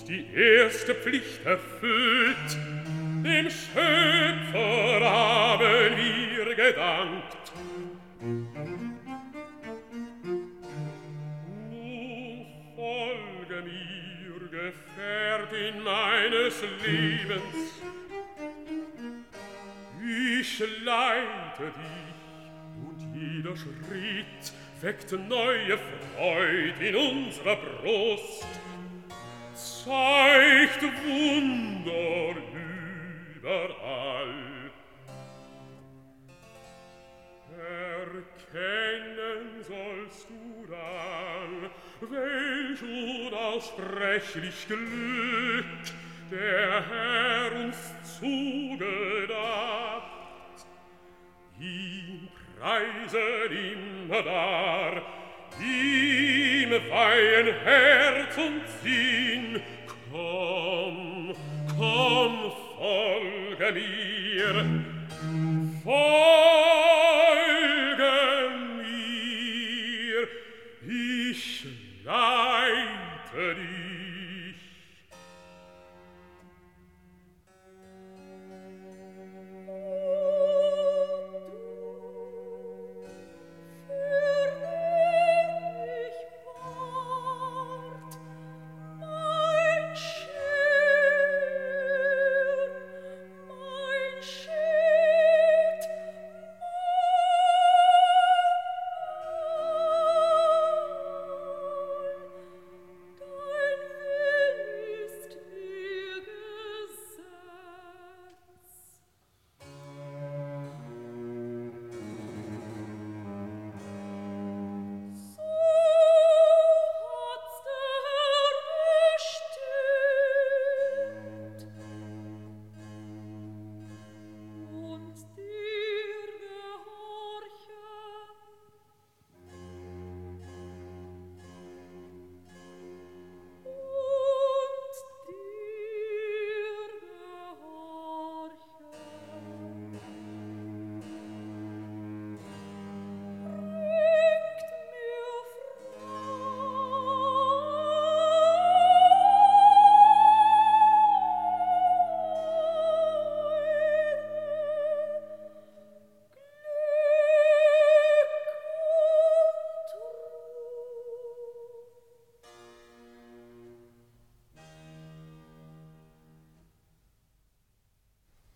die erste Pflicht erfüllt, dem Schöpfer haben wir gedankt. Nun folge mir, Gefährtin meines Lebens, ich leite dich, und jeder Schritt weckt neue Freud in unserer Brust, zeigt Wunder überall. Erkennen sollst du dann, welch unaussprechlich Glück der Herr uns zugedacht. Ihm preisen immerdar, ihm weihen Herz und Sinn. Komm, komm, folge mir, folge mir, ich leite dich.